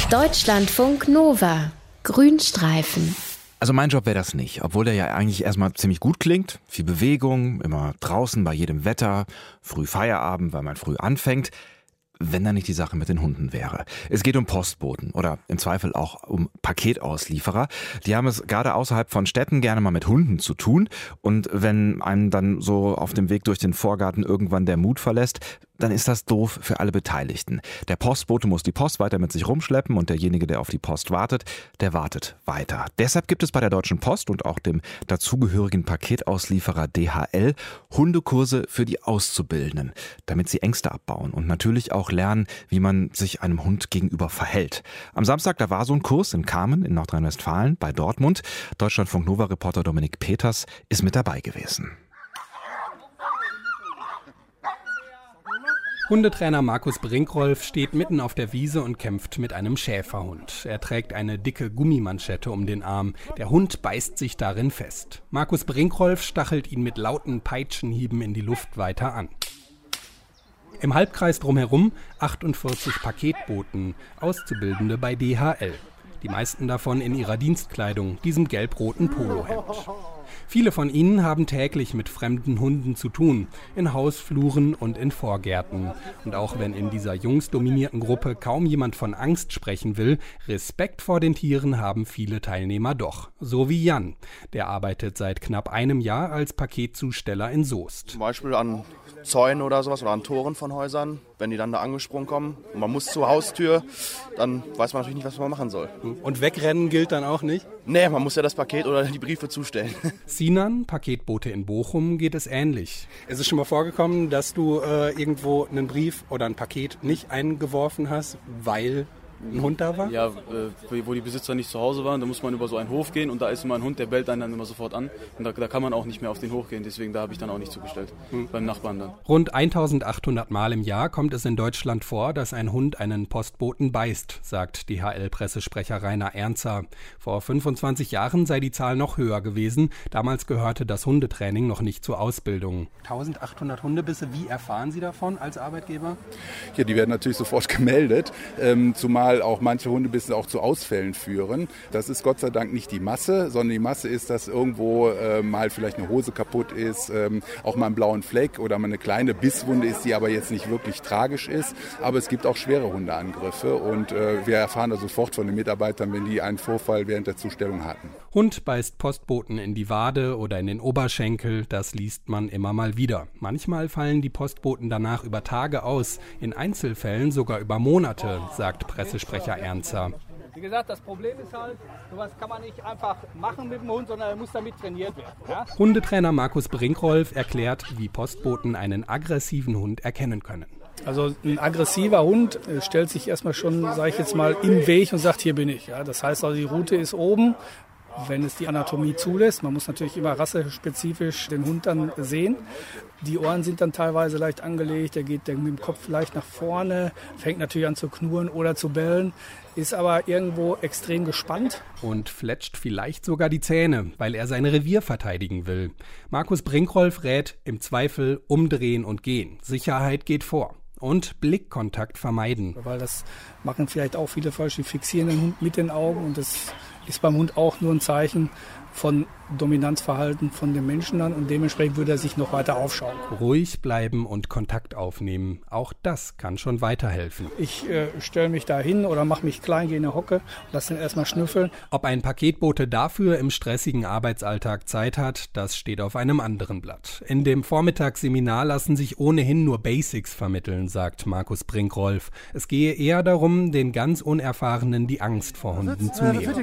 Deutschlandfunk Nova. Grünstreifen. Also mein Job wäre das nicht, obwohl der ja eigentlich erstmal ziemlich gut klingt. Viel Bewegung, immer draußen bei jedem Wetter, früh Feierabend, weil man früh anfängt. Wenn da nicht die Sache mit den Hunden wäre. Es geht um Postboten oder im Zweifel auch um Paketauslieferer. Die haben es gerade außerhalb von Städten gerne mal mit Hunden zu tun. Und wenn einem dann so auf dem Weg durch den Vorgarten irgendwann der Mut verlässt, dann ist das doof für alle Beteiligten. Der Postbote muss die Post weiter mit sich rumschleppen und derjenige, der auf die Post wartet, der wartet weiter. Deshalb gibt es bei der Deutschen Post und auch dem dazugehörigen Paketauslieferer DHL Hundekurse für die Auszubildenden, damit sie Ängste abbauen und natürlich auch lernen, wie man sich einem Hund gegenüber verhält. Am Samstag, da war so ein Kurs in Kamen in Nordrhein-Westfalen bei Dortmund. Deutschlandfunk Nova-Reporter Dominik Peters ist mit dabei gewesen. Hundetrainer Markus Brinkrolf steht mitten auf der Wiese und kämpft mit einem Schäferhund. Er trägt eine dicke Gummimanschette um den Arm. Der Hund beißt sich darin fest. Markus Brinkrolf stachelt ihn mit lauten Peitschenhieben in die Luft weiter an. Im Halbkreis drumherum 48 Paketboten, Auszubildende bei DHL. Die meisten davon in ihrer Dienstkleidung, diesem gelb-roten Polohemd. Viele von ihnen haben täglich mit fremden Hunden zu tun, in Hausfluren und in Vorgärten. Und auch wenn in dieser jungsdominierten Gruppe kaum jemand von Angst sprechen will, Respekt vor den Tieren haben viele Teilnehmer doch. So wie Jan. Der arbeitet seit knapp einem Jahr als Paketzusteller in Soest. Zum Beispiel an Zäunen oder sowas oder an Toren von Häusern, wenn die dann da angesprungen kommen und man muss zur Haustür, dann weiß man natürlich nicht, was man machen soll. Und wegrennen gilt dann auch nicht? Nee, man muss ja das Paket oder die Briefe zustellen. Sinan, Paketbote in Bochum, geht es ähnlich. Ist es schon mal vorgekommen, dass du irgendwo einen Brief oder ein Paket nicht eingeworfen hast, weil ein Hund da war? Ja, wo die Besitzer nicht zu Hause waren, da muss man über so einen Hof gehen und da ist immer ein Hund, der bellt einen dann immer sofort an. Und da kann man auch nicht mehr auf den Hof gehen, deswegen da habe ich dann auch nicht zugestellt, beim Nachbarn dann. Rund 1800 Mal im Jahr kommt es in Deutschland vor, dass ein Hund einen Postboten beißt, sagt DHL-Pressesprecher Rainer Ernzer. Vor 25 Jahren sei die Zahl noch höher gewesen. Damals gehörte das Hundetraining noch nicht zur Ausbildung. 1800 Hundebisse, wie erfahren Sie davon als Arbeitgeber? Ja, die werden natürlich sofort gemeldet, zumal auch manche Hundebisse auch zu Ausfällen führen. Das ist Gott sei Dank nicht die Masse, sondern die Masse ist, dass irgendwo mal vielleicht eine Hose kaputt ist, auch mal einen blauen Fleck oder mal eine kleine Bisswunde ist, die aber jetzt nicht wirklich tragisch ist. Aber es gibt auch schwere Hundeangriffe und wir erfahren da sofort von den Mitarbeitern, wenn die einen Vorfall während der Zustellung hatten. Hund beißt Postboten in die Wade oder in den Oberschenkel, das liest man immer mal wieder. Manchmal fallen die Postboten danach über Tage aus, in Einzelfällen sogar über Monate, sagt Pressesprecher Ernzer. Wie gesagt, das Problem ist halt, sowas kann man nicht einfach machen mit dem Hund, sondern er muss damit trainiert werden. Ja? Hundetrainer Markus Brinkrolf erklärt, wie Postboten einen aggressiven Hund erkennen können. Also ein aggressiver Hund stellt sich erstmal schon, sage ich jetzt mal, im Weg und sagt, hier bin ich. Ja, das heißt also, die Route ist oben, wenn es die Anatomie zulässt. Man muss natürlich immer rassespezifisch den Hund dann sehen. Die Ohren sind dann teilweise leicht angelegt, der geht mit dem Kopf leicht nach vorne, fängt natürlich an zu knurren oder zu bellen, ist aber irgendwo extrem gespannt. Und fletscht vielleicht sogar die Zähne, weil er sein Revier verteidigen will. Markus Brinkrolf rät, im Zweifel umdrehen und gehen. Sicherheit geht vor. Und Blickkontakt vermeiden. Weil das machen vielleicht auch viele falsch, die fixieren den Hund mit den Augen und das ist beim Hund auch nur ein Zeichen von Dominanzverhalten von dem Menschen dann und dementsprechend würde er sich noch weiter aufschauen. Ruhig bleiben und Kontakt aufnehmen, auch das kann schon weiterhelfen. Ich stelle mich da hin oder mache mich klein, gehe in eine Hocke, lasse den erstmal schnüffeln. Ob ein Paketbote dafür im stressigen Arbeitsalltag Zeit hat, das steht auf einem anderen Blatt. In dem Vormittagsseminar lassen sich ohnehin nur Basics vermitteln, sagt Markus Brinkrolf. Es gehe eher darum, den ganz Unerfahrenen die Angst vor Hunden zu nehmen.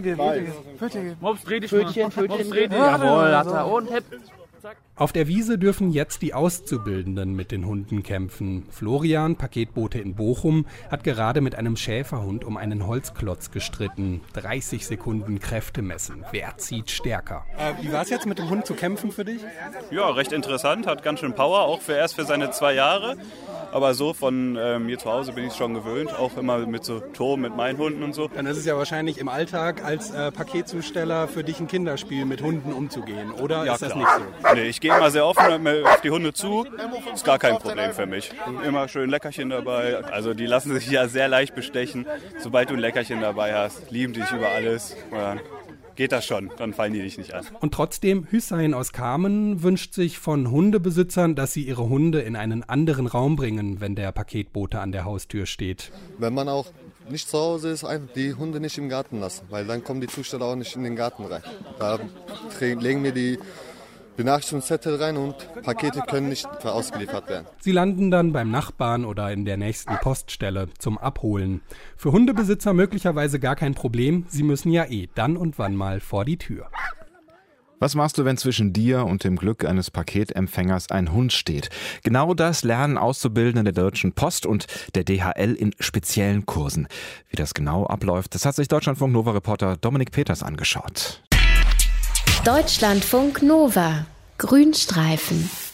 Mops, dreh dich mal. Jawohl, hat er und hep. Auf der Wiese dürfen jetzt die Auszubildenden mit den Hunden kämpfen. Florian, Paketbote in Bochum, hat gerade mit einem Schäferhund um einen Holzklotz gestritten. 30 Sekunden Kräfte messen. Wer zieht stärker? Wie war es jetzt, mit dem Hund zu kämpfen für dich? Ja, recht interessant, hat ganz schön Power, auch erst für seine 2 Jahre. Aber so von mir zu Hause bin ich schon gewöhnt, auch immer mit so Toben mit meinen Hunden und so. Dann ist es ja wahrscheinlich im Alltag als Paketzusteller für dich ein Kinderspiel, mit Hunden umzugehen, oder Ja, ist das klar. nicht so? Nee, ich gehe immer sehr offen auf die Hunde zu, ist gar kein Problem für mich. Immer schön Leckerchen dabei, also die lassen sich ja sehr leicht bestechen. Sobald du ein Leckerchen dabei hast, lieben die dich über alles. Geht das schon, dann fallen die dich nicht an. Und trotzdem, Hüseyin aus Kamen wünscht sich von Hundebesitzern, dass sie ihre Hunde in einen anderen Raum bringen, wenn der Paketbote an der Haustür steht. Wenn man auch nicht zu Hause ist, einfach die Hunde nicht im Garten lassen, weil dann kommen die Zusteller auch nicht in den Garten rein. Da legen wir die Benachrichtigungszettel rein und Pakete können nicht ausgeliefert werden. Sie landen dann beim Nachbarn oder in der nächsten Poststelle zum Abholen. Für Hundebesitzer möglicherweise gar kein Problem, sie müssen ja dann und wann mal vor die Tür. Was machst du, wenn zwischen dir und dem Glück eines Paketempfängers ein Hund steht? Genau das lernen Auszubildende der Deutschen Post und der DHL in speziellen Kursen. Wie das genau abläuft, das hat sich Deutschlandfunk-Nova-Reporter Dominik Peters angeschaut. Deutschlandfunk Nova. Grünstreifen.